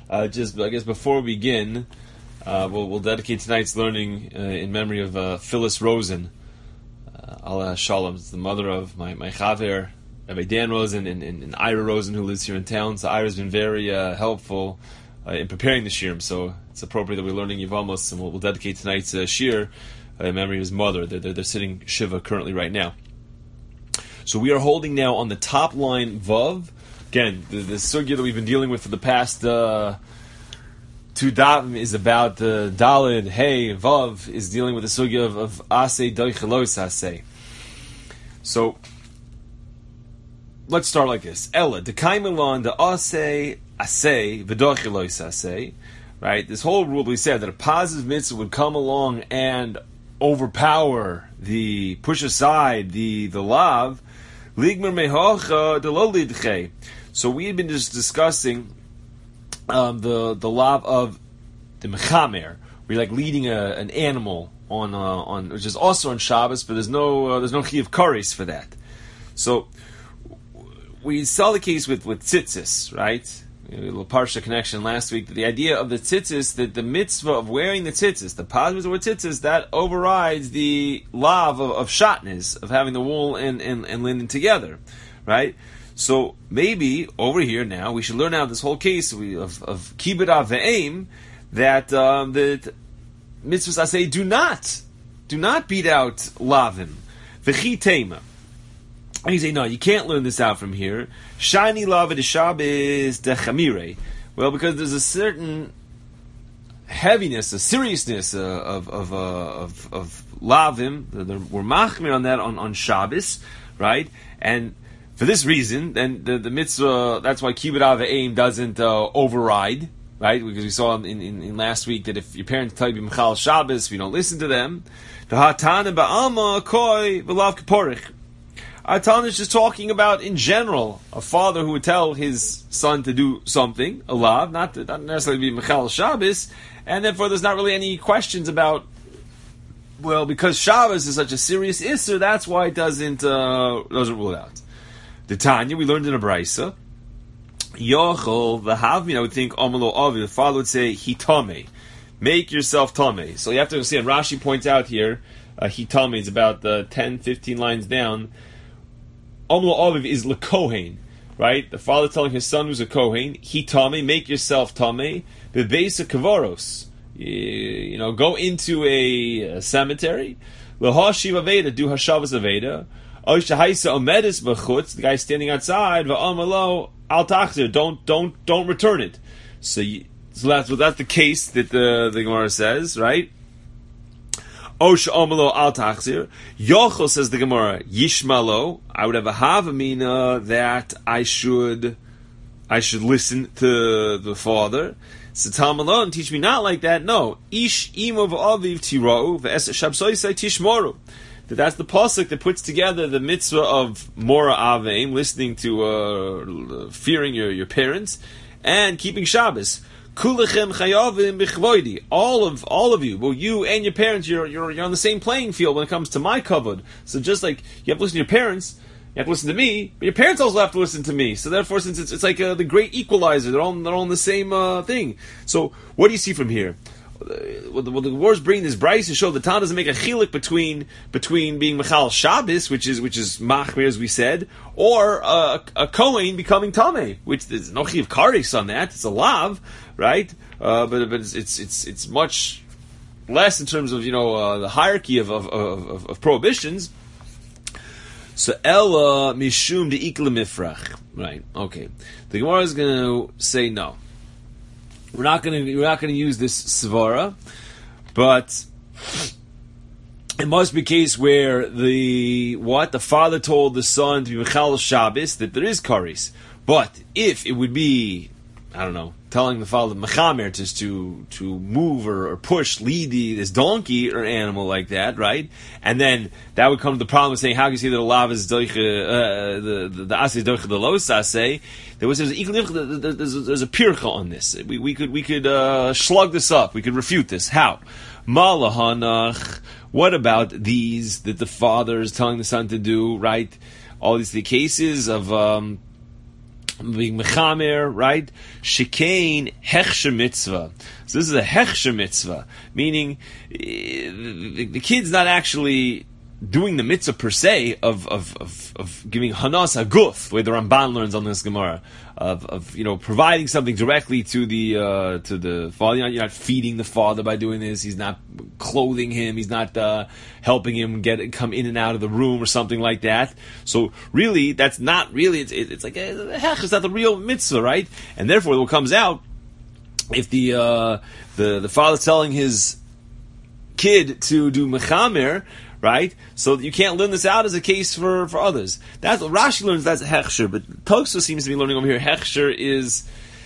Just, I guess, before we begin, we'll dedicate tonight's learning in memory of Phyllis Rosen. Allah Shalom, it's the mother of my chaver, Rabbi Dan Rosen, and Ira Rosen, who lives here in town. So Ira's been very helpful in preparing the shirim. So it's appropriate that we're learning Yevamos, and we'll dedicate tonight's shir in memory of his mother. They're sitting Shiva currently right now. So we are holding now on the top line Vav. Again, the sugya that we've been dealing with for the past two davim is about the Dalid, Hey, Vav is dealing with the sugya of Aseh Doichelos Aseh. So let's start like this. Ella, Dekaimelon, the Aseh Aseh, V'Doichelos Aseh. Right? This whole rule we said that a positive mitzvah would come along and overpower push aside the lav. Ligmer mehocha de lo lidche. So we had been just discussing the lav of the mechamer. We're like leading an animal on which is also on Shabbos, but there's no chiyuv kares for that. So we saw the case with tzitzis, right? A little parsha connection last week. The idea of the tzitzis, that the mitzvah of wearing the tzitzis, the positive with tzitzis, that overrides the lav of shatnez, of having the wool and linen together, right? So maybe over here now we should learn out this whole case of kibbud av ve'aim, that the mitzvahs aseh do not beat out lavim. V'chi tema. And you say, no, you can't learn this out from here. Shani lava de Shabbos de chamire. Well, because there's a certain heaviness, a seriousness of lavim. We're machmir on that on Shabbos, right? And for this reason, then the mitzvah, that's why kibbud av ve'aim doesn't override, right? Because we saw in last week that if your parents tell you to be mechal Shabbos, if you don't listen to them, the hatana ba'alma koi v'lav kaporich. Our Talmud is just talking about, in general, a father who would tell his son to do something, a lav, not necessarily be Mechal Shabbos, and therefore there's not really any questions about, well, because Shabbos is such a serious Isser, that's why it doesn't rule it out. The Tanya, we learned in a Braisa, Yochel, the Havmin, I would think, Omelo Avi, the father would say, Hitame, make yourself Tame. So you have to understand, Rashi points out here, Hitame is about 10, 15 lines down. Omlo Aviv is lekohen, right? The father telling his son who's a kohen, he tame, make yourself tame, bebeisa kavaros. Go into a cemetery. Lahashiv aveda, do hashavas aveda. Oishahaisa omedis b'chutz, the guy standing outside. Va'amalo al tachzir, don't return it. So that's the case that the Gemara says, right? Osha omelo al tachzir. Yochel, says the Gemara, yishmalo. I would have a havamina that I should listen to the father. Satam alone, teach me not like that. No, ish imov aviv tirou ve'es shabsoisai tishmoru. That's the pasuk that puts together the mitzvah of mora aveim, listening to fearing your parents, and keeping Shabbos. Kulechem chayavim b'chvoidi. All of you, well, you and your parents, you're on the same playing field when it comes to my kavod. So just like you have to listen to your parents, you have to listen to me, but your parents also have to listen to me. So therefore, since it's like the great equalizer, they're all in the same thing. So what do you see from here? Well, the words bring this Bryce to show the Tana doesn't make a chilik between being Mechal Shabbos, which is machmir, as we said, or a Kohen becoming Tameh, which there's no chiv kares on that. It's a lav, right? But it's much less in terms of the hierarchy of prohibitions. So Ella mishum de ikla mifrach, right? Okay, the Gemara is going to say no. We're not going to use this svara, but it must be a case where the father told the son to be mechal Shabbos, that there is kares. But if it would be, I don't know, telling the father mechamer just to move or push, lead this donkey or animal like that, right? And then that would come to the problem of saying, how can you say that the lav is the aseh doiche the los aseh? There's a pircha on this. We could slug this up. We could refute this. How? Malahanach. What about these that the father is telling the son to do? Right? All these the cases of being mechamer, right? Shekain hechsher mitzvah. So this is a hechsher mitzvah, meaning the kid's not actually doing the mitzvah per se of giving hanas haguf, the way the Ramban learns on this Gemara, of providing something directly to the father. You're not feeding the father by doing this. He's not clothing him. He's not helping him come in and out of the room or something like that. So really, that's not really. It's like it's not the real mitzvah, right? And therefore, what comes out if the father's telling his kid to do mechamer, right? So you can't learn this out as a case for others. That's what Rashi learns. That's hechsher, but Tosfos seems to be learning over here. Hechsher is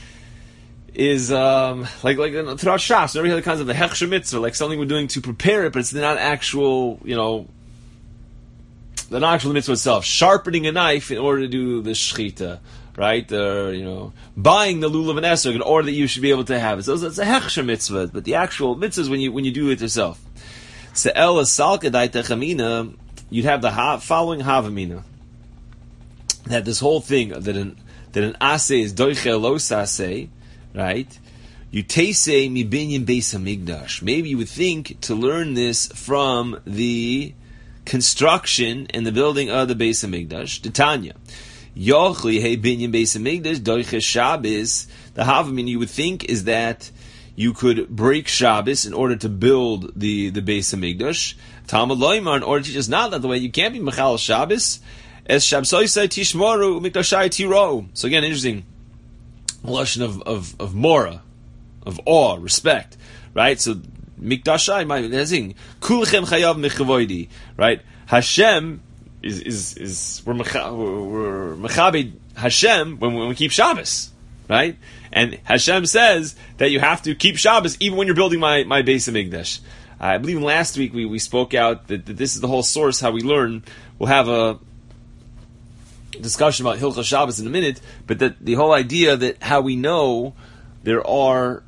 like throughout Shas, every other concept of the hechsher mitzvah, like something we're doing to prepare it, but it's not actual, the not actual mitzvah itself. Sharpening a knife in order to do the shechita, right? Buying the lulav and esrog in order that you should be able to have it. So it's a hechsher mitzvah, but the actual mitzvah is when you do it yourself. Se'el salkadai techamina, you'd have the following havamina. That this whole thing, that an aseh is doiche lo saseh, right? You teisei mi binyan beis hamikdash. Maybe you would think to learn this from the construction and the building of the Beis Hamikdash. Titania. Yochli he binyan Beis Hamikdash doiche Shabbos. The havamina you would think is that you could break Shabbos in order to build the Beis Hamikdash. Talmud Loimar, in order to teach us not that the way you can't be Mechal Shabbos, as Shabsoisai Tishmoru Mikdashai Tiro. So again, interesting lesson of mora, of awe, respect, right? So Mikdashai, my thing, Kulchem Chayav Mechavoidi, right? Hashem is we're Mechabed Hashem when we keep Shabbos, right? And Hashem says that you have to keep Shabbos even when you're building my Beis Hamikdash. I believe in last week we spoke out that this is the whole source how we learn. We'll have a discussion about Hilchos Shabbos in a minute, but that the whole idea that how we know there are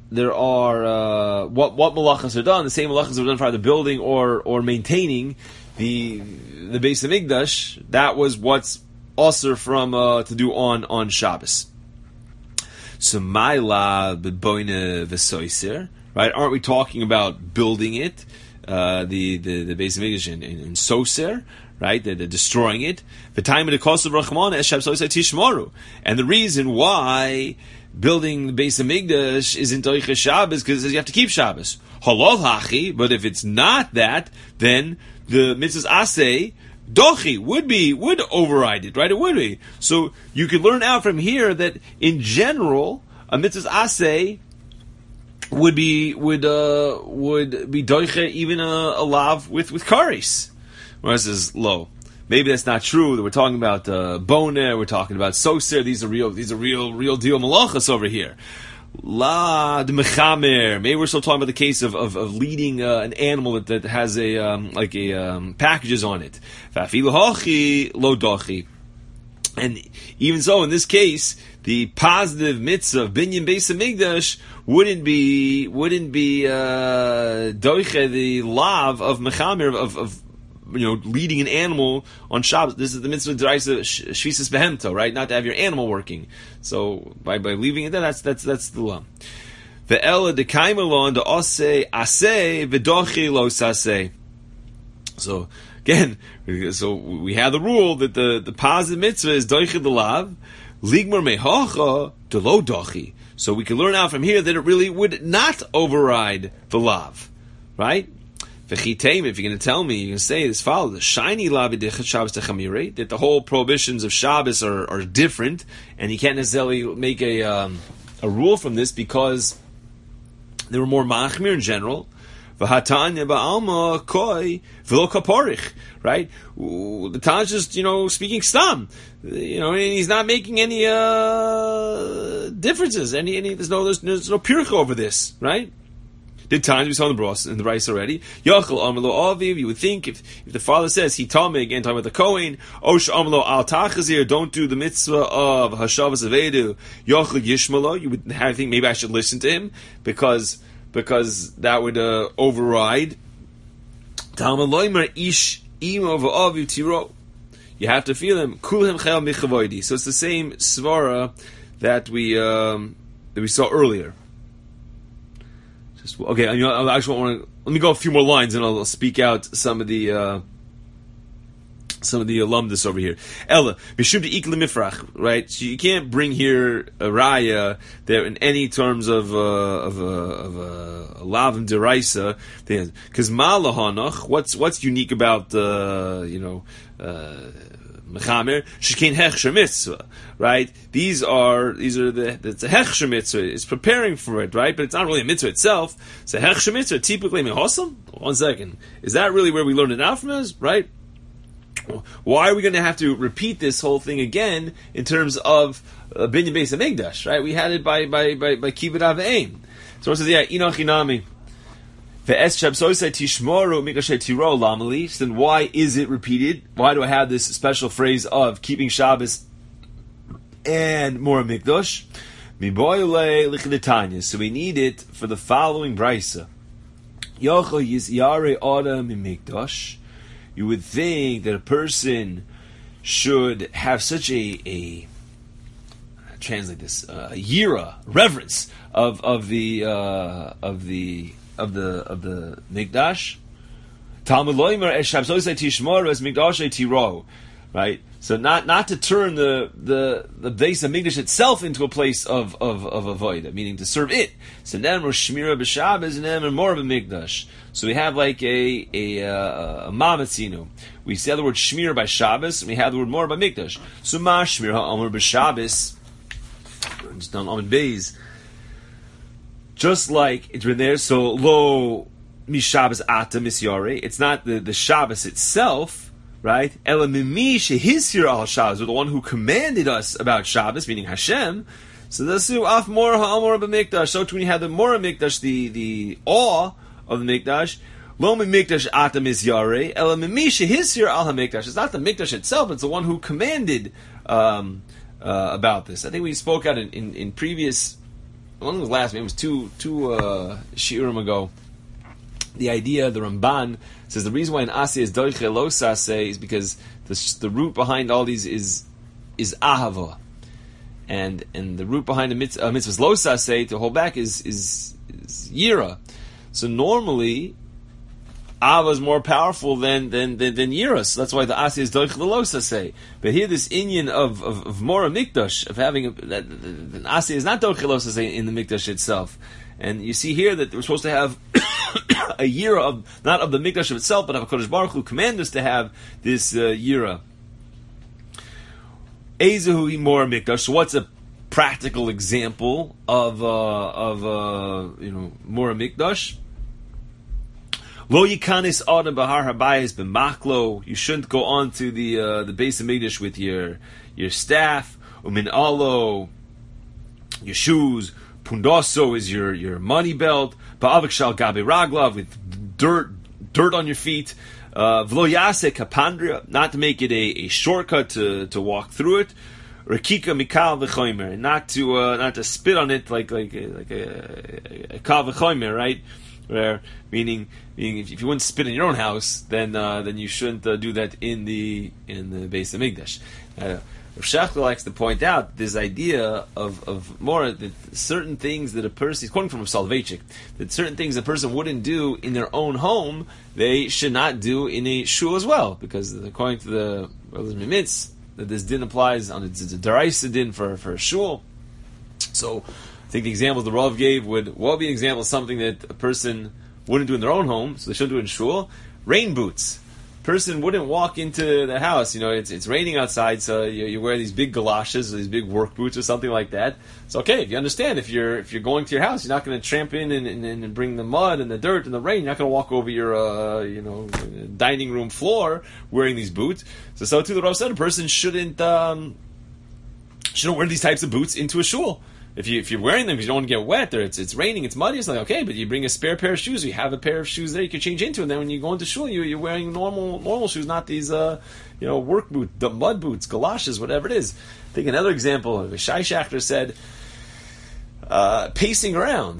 what malachas are done, the same malachas are done for either building or maintaining the Beis Hamikdash. That was what's also from to do on Shabbos. So Maila b'boine v'soiser, right? Aren't we talking about building it, the Beis Hamikdash in soser, right? The destroying it. The time of the cost of Rachman es shabsoisei tishmoru, and the reason why building the Beis Hamikdash is in Toicha Shabbos because it says you have to keep Shabbos. Halal hachi, but if it's not that, then the mitzvahs aseh dochi would override it, right? It would be. So you could learn out from here that in general a mitzvahs aseh would be doiche even a lav with karis. Whereas is low. Maybe that's not true. That we're talking about boner, we're talking about soser. These are real deal malachas over here. La de mechamer. Maybe we're still talking about the case of leading an animal that has packages on it. Fafilu hachi lo dochi. And even so, in this case, the positive mitzvah of binyan Beis Hamikdash wouldn't be doiche the lav of mechamer of leading an animal on Shabbos. This is the mitzvah d'oraisa shvisas behemto, right? Not to have your animal working. So by leaving it there, that's the law. Ve'ela dekaimelon de oseh aseh v'dochi lo saseh. So again, we have the rule that the positive mitzvah is doiche the lav, ligmar mehacha de lo dochi. So we can learn out from here that it really would not override the lav, right? If you're going to tell me, you can say this follows: the shiny lavidichet Shabbos techamire, that the whole prohibitions of Shabbos are different, and you can't necessarily make a rule from this because they were more machmir in general. V'hatanya ba'alma koi v'lo kaporich, right? The Tan's just speaking stam, and he's not making any differences. There's no pircha over this, right? The times we saw in the rice already. Yachal amlo aviv. You would think if the father says he taught me again, talking about the Kohen, Osh amlo al tachazir, don't do the mitzvah of hashavas avedu. Yachal yishmalo. You would think maybe I should listen to him because that would override. Talmud loimer ish imo v'aviv tiro. You have to feel them. Kulhem chel michavoidi. So it's the same svara that we saw earlier. Just okay. I actually want to let me go a few more lines, and I'll speak out some of the alumnus over here. Ella mishum de ikle mifrach, right? So you can't bring here a raya there in any terms of a lavim deraisa, because malahanoch. What's unique about mechamer shekain hechsher mitzvah, right? These are it's a hechsher mitzvah. It's preparing for it, right? But it's not really a mitzvah itself. It's a hechsher mitzvah. Typically, mehosam. 1 second. Is that really where we learned it out from? Us, right? Why are we going to have to repeat this whole thing again in terms of binyan beis hamikdash? Right? We had it by kibbud av v'eim. So it says, yeah, inoch inami. Then why is it repeated? Why do I have this special phrase of keeping Shabbos and more mikdash? So we need it for the following brisa. You would think that a person should have such a translate this yira, reverence of the mikdash. Talmud loimer es shabsosei tishmoru es mikdashay tiro, right? So not to turn the base of mikdash itself into a place of avodah, meaning to serve it. So then we're shmira b'Shabbos and then we're more of a mikdash. So we have like a mamatzinu. We say the word shmir by Shabbos, and we have the word more by mikdash. So ma shmir ha'amur b'Shabbos. Just on Amud Beis. Just like it's written there, so lo mishabbos ata misyare. It's not the Shabbos itself, right? Ela mimi shehisir al Shabbos, or the one who commanded us about Shabbos, meaning Hashem. So this is af mor ha'amor b'mikdash. So when you have the mor mikdash, the awe of the mikdash, lo mikdash ata misyare. Ela mimi shehisir al hamikdash. It's not the mikdash itself; it's the one who commanded about this. I think we spoke out in previous. One was last. It was two shiurim ago. The idea, the Ramban says the reason why an aseh is doiche lo saseh is because the root behind all these is ahava, and the root behind the mitzvahs lo saseh to hold back is yira. So normally, ahava is more powerful than yira. So that's why the aseh is doiche lo saseh. But here, this inyan of mora mikdash, of having the aseh is not doiche lo saseh in the mikdash itself. And you see here that we're supposed to have a yira of, not of the mikdash of itself, but of HaKadosh Baruch Hu command us to have this yira. Ezehu imor mikdash. So what's a practical example of mora mikdash? Lo yikanis adam bahar habayis b'maklo. You shouldn't go on to the Beis Hamikdash with your staff. Umin alo, your shoes. Pundoso is your money belt. Ba'avik shal gabi raglav, with dirt on your feet. V'lo yaseh kapandria, not to make it a shortcut to walk through it. Rakika mikal v'chomer, not to spit on it like a kal v'chomer, right? Where meaning if you wouldn't spit in your own house, then you shouldn't do that in the Beis Hamikdash. Rav Shechter likes to point out this idea of more that certain things that a person, he's quoting from Soloveitchik, that certain things a person wouldn't do in their own home, they should not do in a shul as well, because according to the Brothers Mimitz, that this din applies on it's a deraisa din for a shul. So I think the examples the Rav gave would be an example of something that a person wouldn't do in their own home, so they shouldn't do it in shul. Rain boots. Person wouldn't walk into the house. It's raining outside, so you wear these big galoshes, or these big work boots, or something like that. It's okay if you understand. If you're going to your house, you're not going to tramp in and bring the mud and the dirt and the rain. You're not going to walk over your dining room floor wearing these boots. So too, the Rav said a person shouldn't wear these types of boots into a shul. If you're wearing them because you don't want to get wet, or it's raining, it's muddy, it's like, okay, but you bring a spare pair of shoes, you have a pair of shoes there you can change into, and then when you go into shul, you're wearing normal shoes, not these work boots, the mud boots, galoshes, whatever it is. I think another example, Shai Shachter said, pacing around.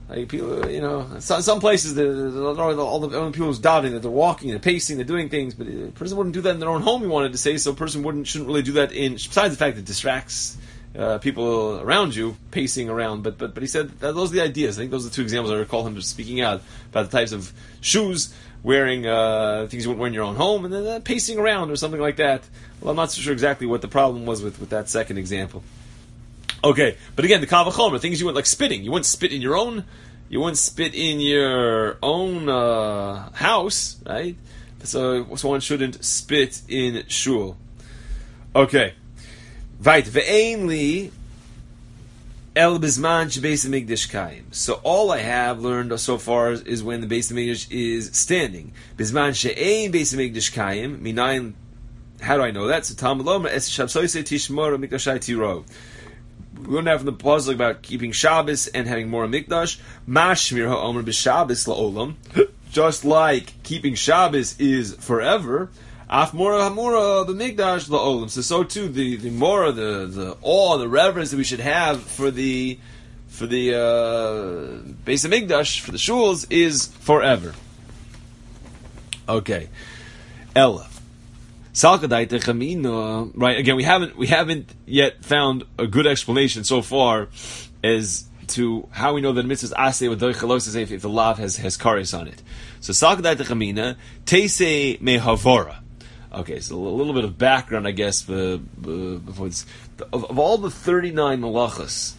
Like people, some places, all the people who's davening, that they're walking, they're pacing, they're doing things, but a person wouldn't do that in their own home. He wanted to say, so a person shouldn't really do that besides the fact that it distracts people around you, pacing around. But he said that those are the ideas. I think those are the two examples I recall him just speaking out about the types of shoes, wearing things you wouldn't wear in your own home, and then pacing around or something like that. Well, I'm not so sure exactly what the problem was with that second example. Okay, but again, the Kal V'chomer, things you wouldn't, like spitting. You wouldn't spit in your own house, right? So one shouldn't spit in shul. Okay. Right. Ve'einli el bizman shebeis hamikdash kayim. So all I have learned so far is when the Beis Hamikdash is standing. Bizman she'ein Beis Hamikdash kayim. Minayin. How do I know that? So Talmud Lomar es shabsoisei tishmor mikdashai tiro. We don't have the puzzle about keeping Shabbos and having more Mikdash. Mashmir ha'omer b'Shabbos la'olam. Just like keeping Shabbos is forever. Af mora ha'mora b'Mikdash la'olam. So too the mora, the awe, the reverence that we should have for the Beis Hamikdash, for the shuls, is forever. Okay. Ella. Right, again, we haven't yet found a good explanation so far as to how we know that mitzvah is aseh with doichalos if the lav has kares on it. So Salkadai Techamina, Teise mehavora. Okay, so a little bit of background, I guess, before this. Of all the 39 malachas,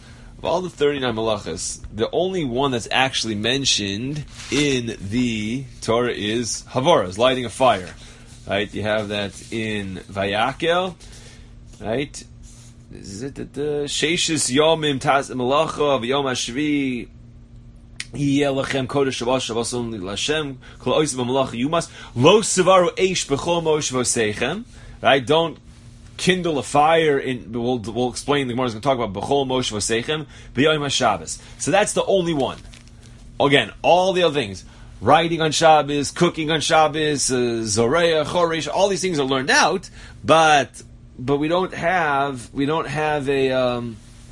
the only one that's actually mentioned in the Torah is havora, is lighting a fire. Right, you have that in Vayakel, right? Is it that the Sheishis Yomim Taz Melacha v'Yom Hashvi Yeh Lachem Kodesh Shabbos Shabboson L'Hashem Kol Oisav Melacha Yumas Lo Sevaru Eish B'Chol Mosh V'Seichem. Right, don't kindle a fire in. We'll explain. The Gemara is going to talk about B'Chol Mosh V'Seichem B'Yom HaShabbos. So that's the only one. Again, all the other things. Writing on Shabbos, cooking on Shabbos, Zoreya, Choresh, all these things are learned out, but we don't have a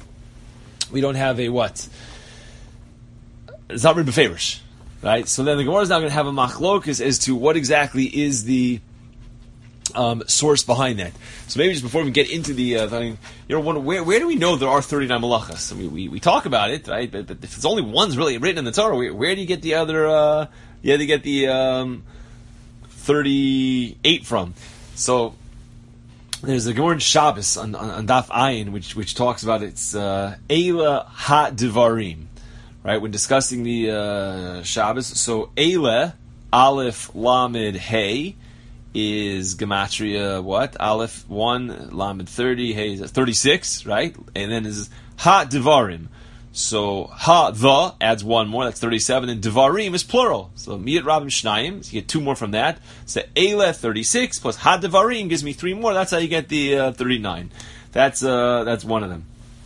what? It's not written beferish, right? So then the Gemara is now going to have a machlokus as to what exactly is the source behind that. So maybe just before we get into the where do we know there are 39 malachas? I mean, we talk about it, right? But if it's only one's really written in the Torah, where do you get the other? 38 from. So there's a Gemara in Shabbos on Daf Ayin which talks about it's Eila Ha Devarim, right? When discussing the Shabbos, so Eila Aleph Lamed Hey is gematria what? Aleph 1, Lamed 30, Hey is 36, right? And then is Ha Devarim. So Ha the adds one more, that's 37, and Devarim is plural. So Miyat Rabim Shnayim, so you get two more from that. So Eileh 36 plus Ha Devarim gives me three more. That's how you get the 39. That's one of them.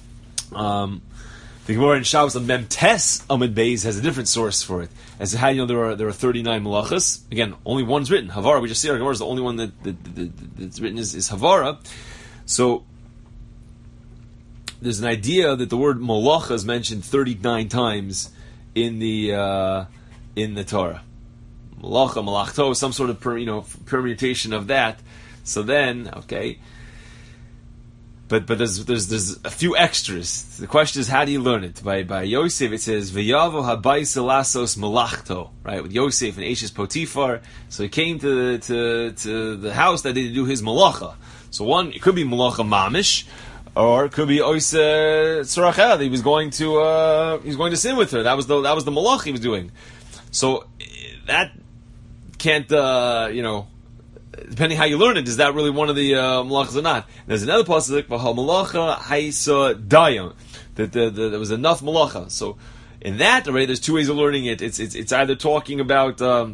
The Gemara in Shabbos on Memtes Amid Beis has a different source for it. As to how you know there are 39 malachas. Again, only one's written. Havara, we just see our Gemara is the only one that's written is Havara. So there's an idea that the word malacha is mentioned 39 times in the Torah. Malacha, malachto, some sort of permutation of that. So then, okay. But there's a few extras. The question is, how do you learn it? By Yosef, it says V'yavo habayis lasos malachto. Right, with Yosef and Ashes Potifar. So he came to the house that they do his malacha. So one, it could be malacha mamish, or it could be Oise Tzorachel. He was going to sin with her. That was the malach he was doing. So that can't depending how you learn it, is that really one of the malachas or not? And there's another pasuk malacha haisa dayim that there was enough malacha. So in that already, there's two ways of learning it. It's either talking about the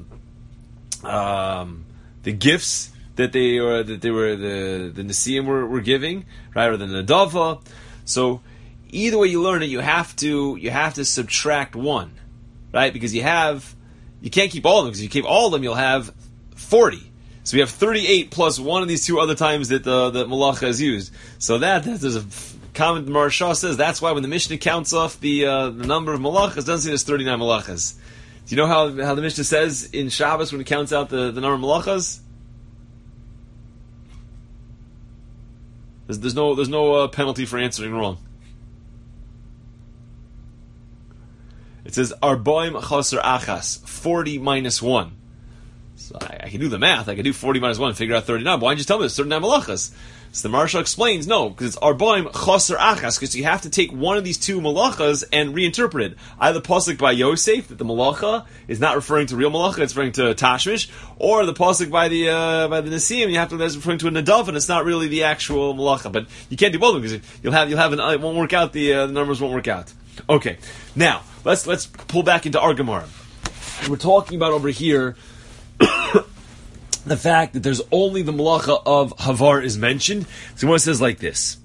gifts that the Nesiim were giving, right, or the Nadava. So either way you learn it, you have to subtract one, right? Because you can't keep all of them, because if you keep all of them, you'll have 40. So we have 38 plus one of these two other times that the malacha is used. So there's a comment the Maharsha says that's why when the Mishnah counts off the number of malachas, it doesn't say there's 39 malachas. Do you know how the Mishnah says in Shabbos when it counts out the number of malachas? There's no penalty for answering wrong. It says Arboim Chaser Achas, 40 minus 1. So I can do the math. I can do 40 minus 1 and figure out 39. Why didn't you tell me there's 39 malachas? So the Maharsha explains, no, because it's Arboim Chaser Achas, because you have to take one of these two malachas and reinterpret it. Either pasuk by Yosef, that the malacha is not referring to real malacha, it's referring to Tashmish, or the pasuk by the Nesiim, you have to, that's referring to a Nadav, and it's not really the actual malacha. But you can't do both of them, because it won't work out, the numbers won't work out. Okay, now, let's pull back into our Gemara. We're talking about over here the fact that there's only the malacha of Havar is mentioned. So Gemara says like this.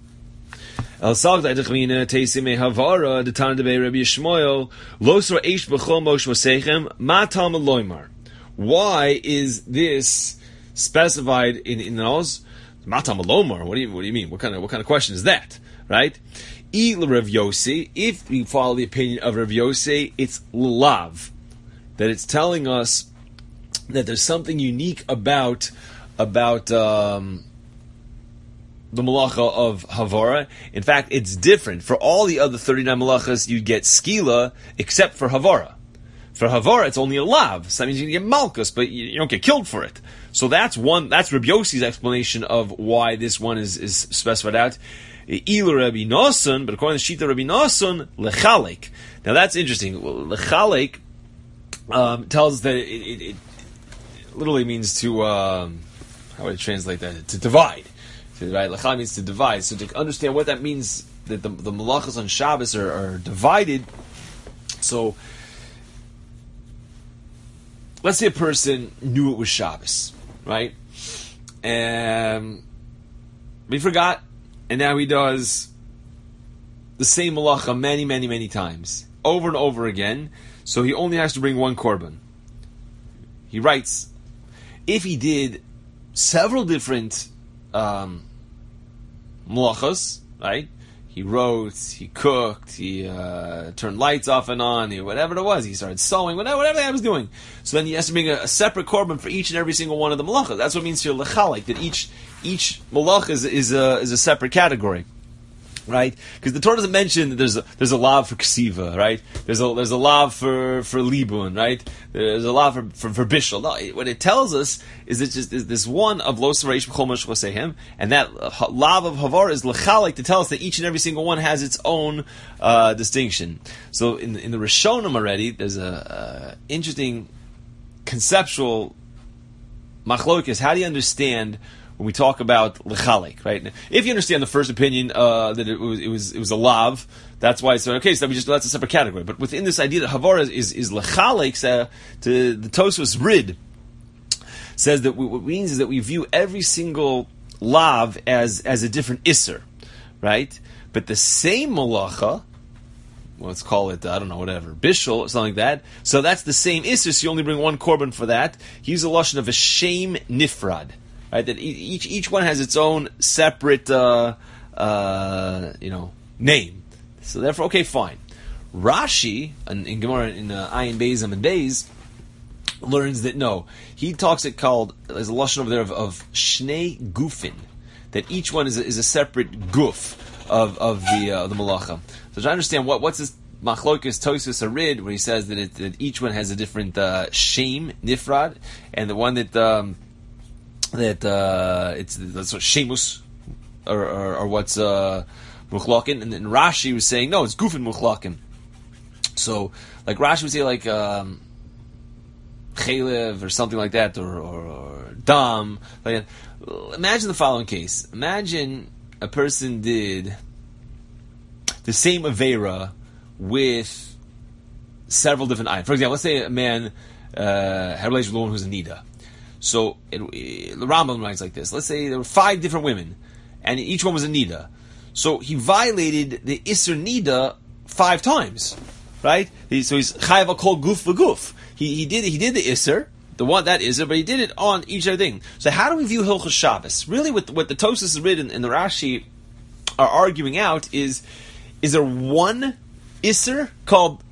Why is this specified in Oz? Matam alomar. What do you mean? What kind of question is that? Right? Rav Yossi, if we follow the opinion of Rav Yossi, it's lav, that it's telling us that there's something unique about the malacha of Havara. In fact, it's different. For all the other 39 malachas, you get skila, except for Havara. For Havara, it's only a lav. So that means you can get malchus, but you don't get killed for it. So that's Rabbi Yossi's explanation of why this one is specified out. Ilu Rabbi Nosson, but according to Shita Rabbi Nosson, lechalek. Now that's interesting. Lechalek tells us that it literally means to how would I translate that? To divide. Right? Lechal means to divide. So to understand what that means, that the malachas on Shabbos are divided. So let's say a person knew it was Shabbos, right? And he forgot, and now he does the same malacha many, many, many times, over and over again. So he only has to bring one korban. He writes, if he did several different malachas, right? He wrote, he cooked, he turned lights off and on, whatever it was. He started sewing, whatever the guy was doing. So then he has to bring a separate korban for each and every single one of the malachas. That's what it means here lechalik, that each malacha is a separate category. Right, because the Torah doesn't mention that there's a lav for ksiva, right? There's a lav for libun, right? There's a lav for bishul. No, what it tells us is that just is this one of lo sareish b'chol mashchosehem, and that lav of havar is lechalik to tell us that each and every single one has its own distinction. So in the Rishonim already, there's a interesting conceptual machlokes. How do you understand when we talk about lechalik, right? If you understand the first opinion that it was a lav, that's why it's okay. So that's a separate category. But within this idea that havara is lechalik, to the Tosfos Rid says that what it means is that we view every single lav as a different isser, right? But the same malacha, let's call it, I don't know, whatever, bishul or something like that. So that's the same isser. So you only bring one korban for that. He used a lashon of a shem nifrad. Right, that each one has its own separate, name. So therefore, okay, fine. Rashi in Gemara in Ayin Beis and Beis learns that no, he talks it called there's a lashon over there of shnei gufin, that each one is a separate guf of the malacha. So to understand what's this machlokes Tosfos Arid when he says that each one has a different shem nifrad, and the one that that's what shemus or what's muchlakin, and then Rashi was saying no, it's gufin muchlakin. So like Rashi would say like chelev or something like that, or dam. Like, imagine the following case: imagine a person did the same avera with several different items. For example, let's say a man had a relationship with a woman who's a nida. So the Rambam writes like this. Let's say there were 5 different women, and each one was a nida. So he violated the Isser nida 5 times, right? So he's chayav kol guf v'guf. He did the Isser, that Isser, but he did it on each other thing. So how do we view Hilchos Shabbos? Really, what the Tosfos Rid and the Rashi are arguing out is there one Isser called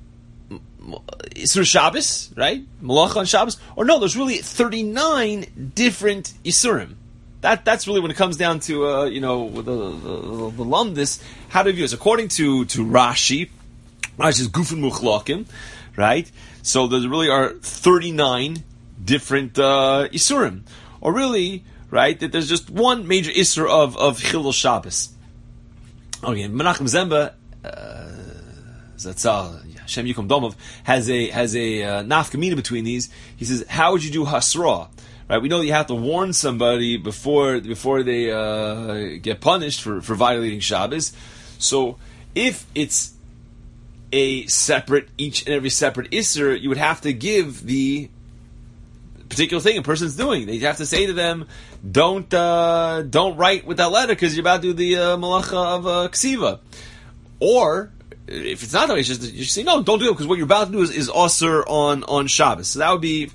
Isur Shabbos, right? Malacha on Shabbos? Or no, there's really 39 different Isurim. That's really when it comes down to, the Lumdis, how to view this. According to Rashi, Rashi's Gufin Muchlakim, right? So there really are 39 different Isurim. Or really, right, that there's just one major Isur of Chilul Shabbos. Okay, Menachem Zemba, Zatzal, Hashem Yikom Domov, has a nafkamina between these. He says, how would you do Hasra? Right, we know that you have to warn somebody before they get punished for violating Shabbos. So if it's each and every separate Isser, you would have to give the particular thing a person's doing. They have to say to them, don't write with that letter because you're about to do the malacha of ksiva. Or if it's not that way, it's just you say no, don't do it because what you're about to do is osir on Shabbos. So that would be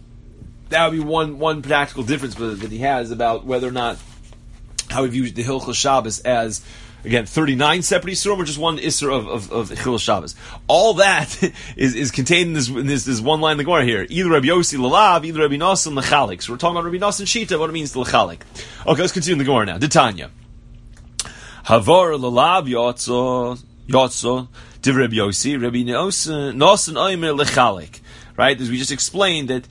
one practical difference that he has about whether or not how he views the Hilchos Shabbos as, again, 39 separate Isurim or just one Isur of Hilchos Shabbos. All that is contained in this one line in the Gemara here. Either Rabbi Yossi Lalav, either Rabbi Nosson Lechalik. So we're talking about Rabbi Nosson Shita, what it means to Lechalik. Okay, let's continue in the Gemara now. Tanya. Havar Lalav Yotzo, Div Rabbi Yossi, Rabbi Nosson Oimer Lechalik. Right? As we just explained that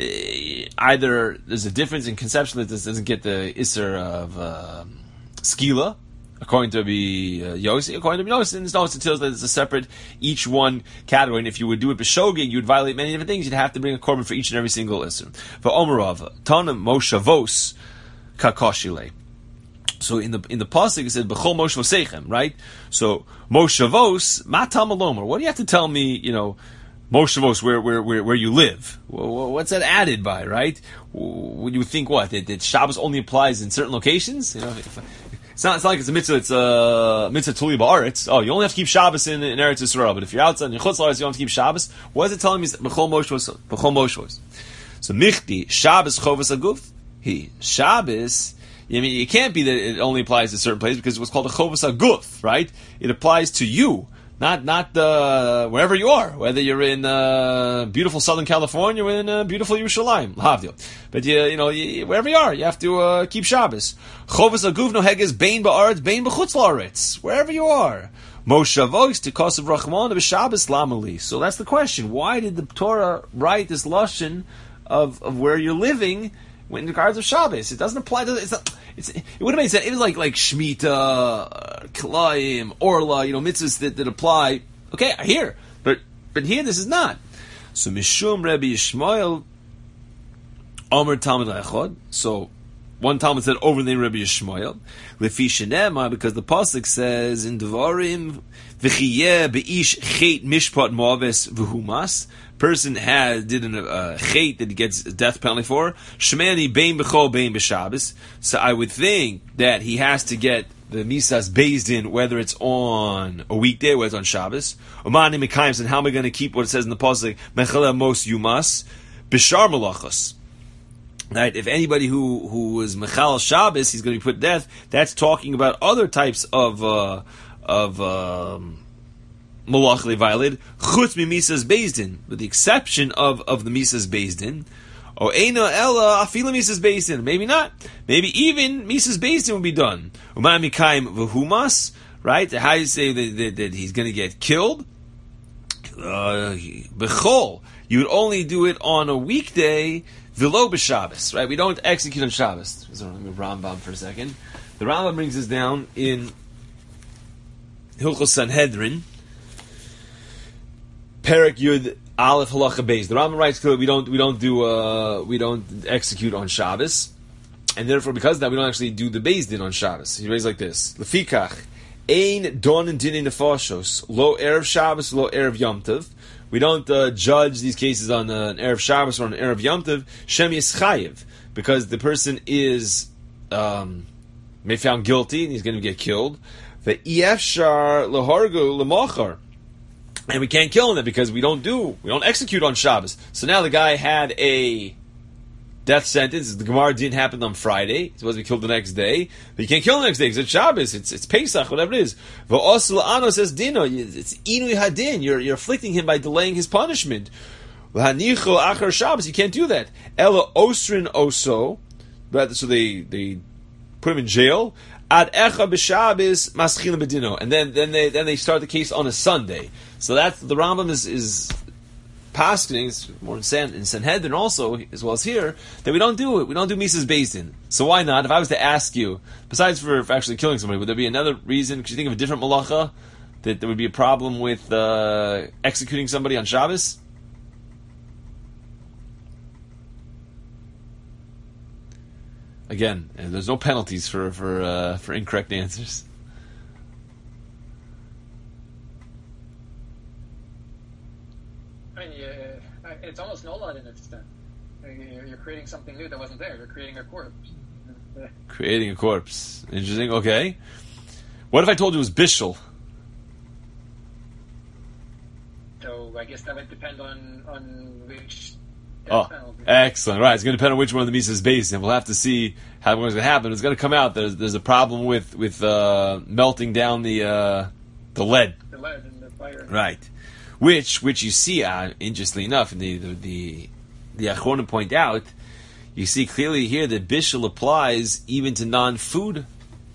either there's a difference in conception that this doesn't get the Isser of Skila, according to Rabbi Yossi, according to Rabbi Nosson, no, it's until it's a separate, each one category. And if you would do it b'shogeg, you would violate many different things. You'd have to bring a korban for each and every single Isser. V'omarav, Tanam Moshavos Kakoshile. So in the pasuk it said b'chol moshavosechem, right? So Moshavos matam alomer. What do you have to tell me? Moshavos, where you live. What's that added by, right? Would you think what? That Shabbos only applies in certain locations? It's not like it's a mitzvah, it's a mitzvah tuli ba'aretz. Oh, you only have to keep Shabbos in Eretz Yisrael, but if you're outside in Chutz La'aretz, you don't have to keep Shabbos. What is it telling me? B'chol Moshavos. So michti, Shabbos chovas aguf. Shabbos, it can't be that it only applies to certain places because it's what's called a chovas aguf, right? It applies to you. Not wherever you are, whether you're in beautiful Southern California or in beautiful Yerushalayim, Havdil. But wherever you are, you have to keep Shabbos. Chovas aguf noheges bein ba'aretz, bein b'chutz la'aretz, wherever you are. Moshavos to kosav rachman b'Shabbos lamali. So that's the question: why did the Torah write this lashon of where you're living in regards of Shabbos? It doesn't apply to it would have made sense. It was like Shemitah, Kilayim, Orla, mitzvahs that apply. Okay, here, but here this is not. So Mishum Rabbi Yishmael Omer Talmud Echad. So one Talmud said over the name Rabbi Yishmael Lefi Shenema, because the pasuk says in Devarim V'chiyeh Beish Chet Mishpat Moaves V'humas. Person did a chait that he gets a death penalty for. Shemani bein b'chol bein b'Shabbos. So I would think that he has to get the misas based in whether it's on a weekday or whether it's on Shabbos. Umani mekayim, and how am I going to keep what it says in the pasuk? Mechala mos yumas b'shar malachos. Right? If anybody who is mechal Shabbos, he's going to be put to death. That's talking about other types of malach they violated, chutz mi misas bezdin, with the exception of the misas bezdin. O eina ella afila misas bezdin. Maybe not. Maybe even misas bezdin will be done. Umay mikayim v'humas, right? How do you say that he's going to get killed? Bechol, you would only do it on a weekday, v'lo b'Shabbos, right? We don't execute on Shabbos. So let me Rambam for a second. The Rambam brings this down in Hilchos Sanhedrin, Perek Yud Aleph Halacha Beis. The Rambam writes clearly we don't execute on Shabbos, and therefore because of that we don't actually do the Beis Din on Shabbos. He writes like this: Lefikach ein don and din nefashos lo erev Shabbos lo erev Yom Tov. We don't judge these cases on an erev Shabbos or on an erev Yom Tov. Shem Yischayev, because the person is may found guilty and he's going to get killed. The Efshar lehargu lemachar. And we can't kill him because we don't execute on Shabbos. So now the guy had a death sentence. The Gemara didn't happen on Friday. He's supposed to be killed the next day. But you can't kill him the next day because it's Shabbos, it's Pesach, whatever it is. V'osel ano says dino. It's inui hadin. You're afflicting him by delaying his punishment. V'hanicho achar Shabbos. You can't do that. Ela osrin oso. So they put him in jail. Ad echa b'Shabbos maschilin bedino. And then they start the case on a Sunday. So that's the Rambam is paskening, it's more in Sanhedrin also, as well as here, that we don't do it. We don't do Mises Beis Din. So why not? If I was to ask you, besides for actually killing somebody, would there be another reason? Could you think of a different malacha that there would be a problem with executing somebody on Shabbos? Again, there's no penalties for incorrect answers. It's almost no lot in its extent. You're creating something new that wasn't there. You're creating a corpse. Creating a corpse. Interesting. Okay. What if I told you it was Bishul? So I guess that would depend on which. Excellent. Right. It's going to depend on which one of the Mises Beis Din. We'll have to see how it's going to happen. It's going to come out. There's a problem with melting down the lead. The lead and the fire. Right. Which you see, interestingly enough, in the Achronim point out, you see clearly here that Bishul applies even to non-food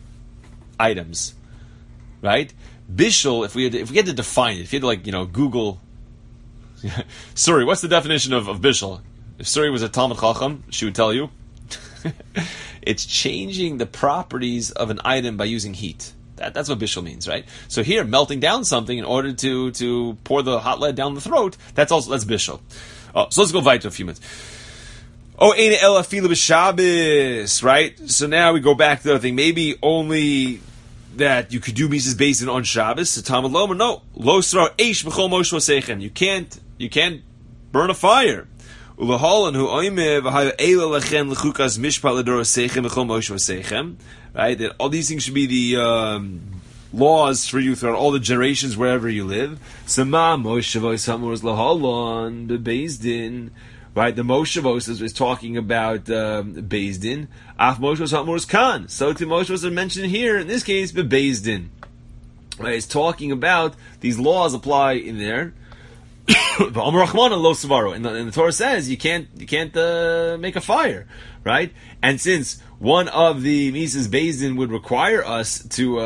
items, right? Bishul, if we had to define it, if you had to Google, Suri, what's the definition of Bishul? If Suri was a Talmud Chacham, she would tell you, it's changing the properties of an item by using heat. That's what bishul means, right? So here, melting down something in order to pour the hot lead down the throat, that's bishul. So let's go weiter a few minutes. Eine ela fila b'Shabbos, right? So now we go back to the other thing. Maybe only that you could do Mises Beis Din on Shabbos. So Talmud Lomar, no. Lo srar eish b'chol moshe v'seichem. You can't burn a fire. Ulaholan hu oime v'hayu eila lechen lechukas mishpat l'dor v'seichem b'chol moshe v'seichem. Right, that all these things should be the laws for you throughout all the generations wherever you live. Sama Moshe Vos Lahalon Beis Din. Right, the Moshe Vos is talking about Beis Din. Af Moshe Vos Khan. So to Moshe Vos mentioned here in this case, Beis Din. Right, it's talking about these laws apply in there. And the Torah says you can't make a fire, right? And since one of the Mises Beis Din would require us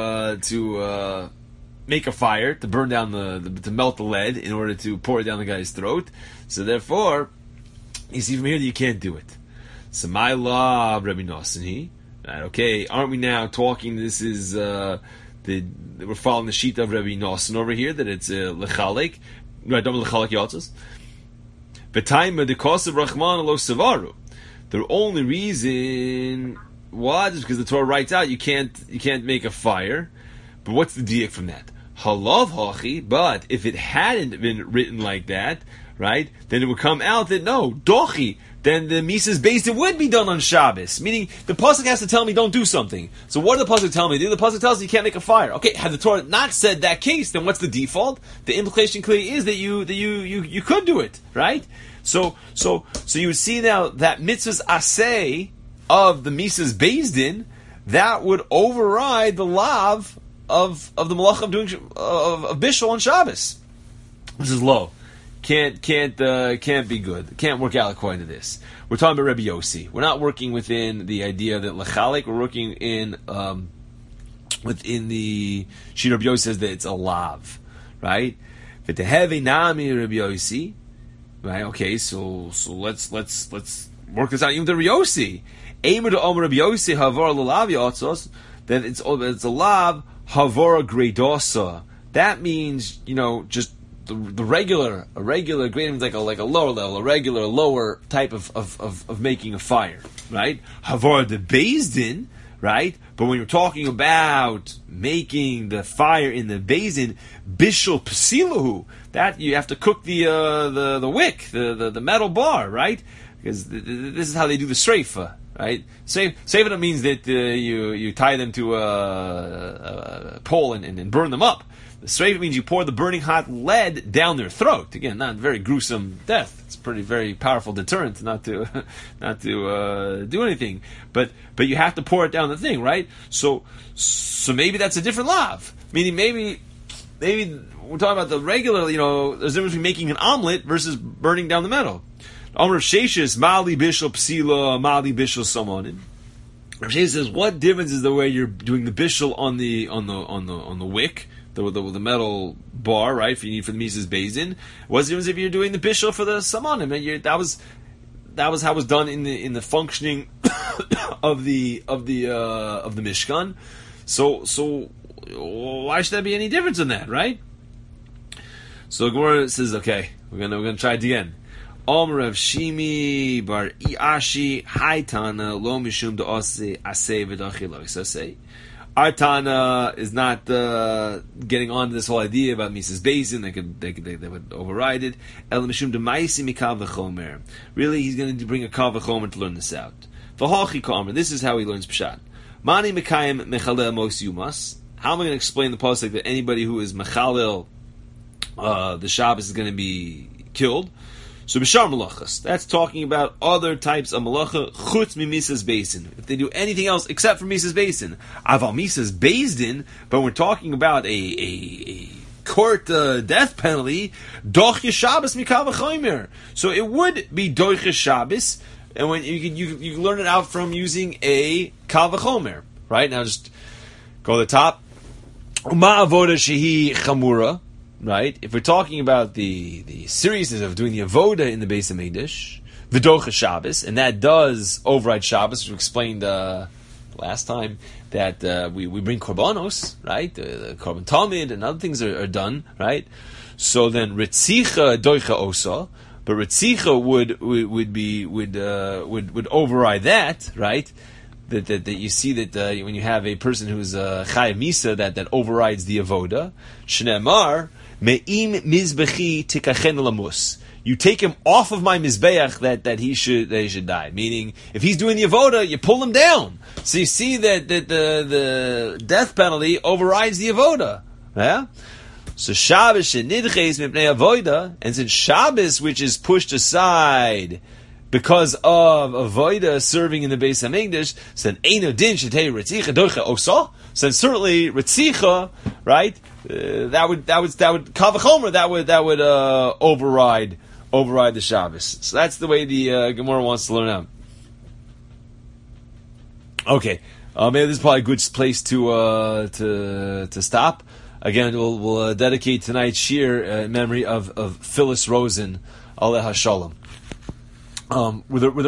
to make a fire, to burn down to melt the lead in order to pour it down the guy's throat, so therefore you see from here that you can't do it. So my law, Rabbi Nosson, right? Okay, aren't we now talking? This is we're following the sheet of Rabbi Nosson over here that it's lechalek. Right, don't lechalek yotzos. B'taima the cost of Rachman lo sevaru. The only reason why is because the Torah writes out you can't make a fire. But what's the diak from that? Halav hachi. But if it hadn't been written like that, right, then it would come out that no dochi. Then the Mises Beis Din would be done on Shabbos. Meaning the pasuk has to tell me don't do something. So what does the pasuk tell me to do? The pasuk tells me you can't make a fire. Okay, had the Torah not said that case, then what's the default? The implication clearly is that you could do it, right? So you would see now that mitzvah's aseh of the Mises Beis Din that would override the lav of the malach of doing of bishul on Shabbos. This is low. Can't be good. Can't work out according to this. We're talking about Rabbi Yossi. We're not working within the idea that lechalik. We're working in within the sheet. Rabbi Yossi says that it's a lav, right? V'tehevi nami Rabbi Yossi, right? Okay, so let's work this out. Even the Rabbi Yossi, aimer to omer Rabbi Yossi havor lelav yotzos. Then it's a lav havor gredosa. That means just a regular grade means like a lower level, a regular lower type of making a fire, right? Havor the Beis Din, right? But when you're talking about making the fire in the Beis Din, bishul pesilahu, that you have to cook the wick, the metal bar, right? Because this is how they do the sreifa, right? Sreifa means that you tie them to a pole and burn them up. The Sreifa means you pour the burning hot lead down their throat. Again, not a very gruesome death. It's a very powerful deterrent not to do anything. But you have to pour it down the thing, right? So maybe that's a different lav. Meaning maybe we're talking about the regular, there's a difference between making an omelet versus burning down the metal. Amr Sheshis, Mali Bishul Psila, Mali Bishul Samonin. Rav Sheshes says, what difference is the way you're doing the bishul on the wick, the metal bar, right? For the Mises Bezin. What's the difference if you're doing the bishul for the Samonim? That was how it was done in the functioning of the Mishkan. So why should there be any difference in that, right? So Gemara says, okay, we're gonna try it again. Omer Rav Shimi bar Iashi Haitana lo mishum de'ase aseh v'dachilo. So say, our Tana is not getting on to this whole idea about Mises Bezin. They would override it. El mishum de'maisi mikav v'chomer. Really, he's going to bring a kav v'chomer to learn this out. V'hochi kamer. This is how he learns pshat. Mani mekayim mechalel mos yumas. How am I going to explain the pasuk that anybody who is mechalel the Shabbos is going to be killed? So b'shar malachas, that's talking about other types of malacha chutz mimisas beisin. If they do anything else except for misas beisin, aval misas beisin. But we're talking about a court death penalty. Doch Shabbos mikav v'chomer. So it would be doch Shabbos, and when you can learn it out from using a kav v'chomer. Right now, just go to the top. Uma avoda shehi chamura. Right? If we're talking about the seriousness of doing the avoda in the Beis HaMikdash, v'docha Shabbos, and that does override Shabbos, which we explained last time, that we bring korbanos, right? The korban tamid and other things are done, right? So then ritzicha doicha osa, but ritzicha would override that, right? That you see that when you have a person who's chayav misa, that overrides the avoda. Shneimar me'im mizbechi tikachen lamus. You take him off of my mizbeach that he should die. Meaning, if he's doing the avoda, you pull him down. So you see that the death penalty overrides the avoda. Yeah. So Shabbos shenidches mipnei avoda, and since Shabbos, which is pushed aside because of avoda serving in the Beis HaMikdash, so then eino din shetei ritzicha doicha osa. So then certainly ritzicha, right? That would kavachomer. That would override the Shabbos. So that's the way the Gemara wants to learn out. Okay, maybe this is probably a good place to stop. Again, we'll dedicate tonight's shir in memory of Phyllis Rosen, Aleha Shalom. With